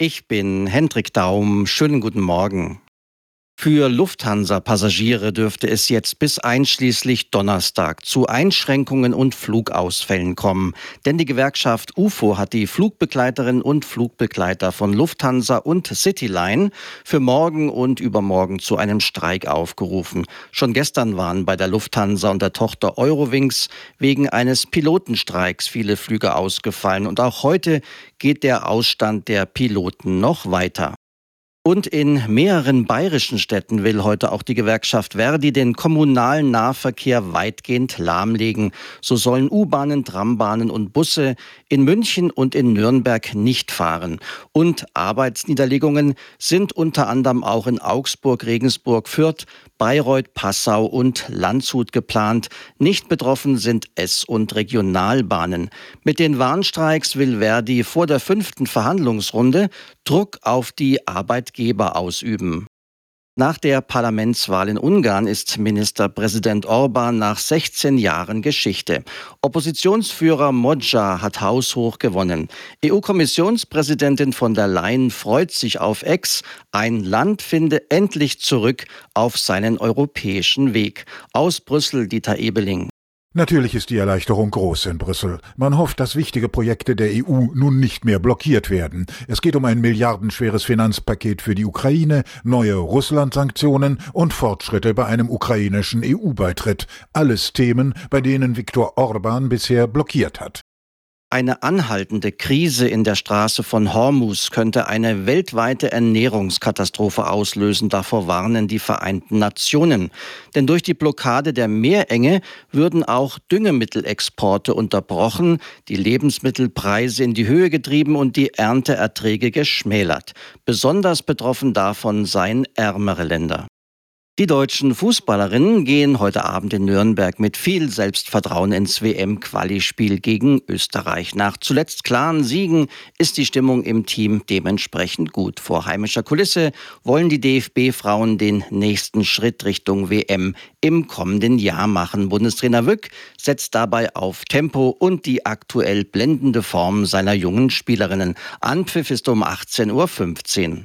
Ich bin Hendrik Daum. Schönen guten Morgen. Für Lufthansa-Passagiere dürfte es jetzt bis einschließlich Donnerstag zu Einschränkungen und Flugausfällen kommen. Denn die Gewerkschaft UFO hat die Flugbegleiterinnen und Flugbegleiter von Lufthansa und Cityline für morgen und übermorgen zu einem Streik aufgerufen. Schon gestern waren bei der Lufthansa und der Tochter Eurowings wegen eines Pilotenstreiks viele Flüge ausgefallen. Und auch heute geht der Ausstand der Piloten noch weiter. Und in mehreren bayerischen Städten will heute auch die Gewerkschaft Verdi den kommunalen Nahverkehr weitgehend lahmlegen. So sollen U-Bahnen, Trambahnen und Busse in München und in Nürnberg nicht fahren. Und Arbeitsniederlegungen sind unter anderem auch in Augsburg, Regensburg, Fürth, Bayreuth, Passau und Landshut geplant. Nicht betroffen sind S- und Regionalbahnen. Mit den Warnstreiks will Verdi vor der 5. Verhandlungsrunde Druck auf die Arbeitgeber ausüben. Nach der Parlamentswahl in Ungarn ist Ministerpräsident Orbán nach 16 Jahren Geschichte. Oppositionsführer Magyar hat haushoch gewonnen. EU-Kommissionspräsidentin von der Leyen freut sich auf X. Ein Land finde endlich zurück auf seinen europäischen Weg. Aus Brüssel Dieter Ebeling. Natürlich ist die Erleichterung groß in Brüssel. Man hofft, dass wichtige Projekte der EU nun nicht mehr blockiert werden. Es geht um ein milliardenschweres Finanzpaket für die Ukraine, neue Russland-Sanktionen und Fortschritte bei einem ukrainischen EU-Beitritt. Alles Themen, bei denen Viktor Orbán bisher blockiert hat. Eine anhaltende Krise in der Straße von Hormuz könnte eine weltweite Ernährungskatastrophe auslösen. Davor warnen die Vereinten Nationen. Denn durch die Blockade der Meerenge würden auch Düngemittelexporte unterbrochen, die Lebensmittelpreise in die Höhe getrieben und die Ernteerträge geschmälert. Besonders betroffen davon seien ärmere Länder. Die deutschen Fußballerinnen gehen heute Abend in Nürnberg mit viel Selbstvertrauen ins WM-Quali-Spiel gegen Österreich. Nach zuletzt klaren Siegen ist die Stimmung im Team dementsprechend gut. Vor heimischer Kulisse wollen die DFB-Frauen den nächsten Schritt Richtung WM im kommenden Jahr machen. Bundestrainer Wück setzt dabei auf Tempo und die aktuell blendende Form seiner jungen Spielerinnen. Anpfiff ist um 18:15 Uhr.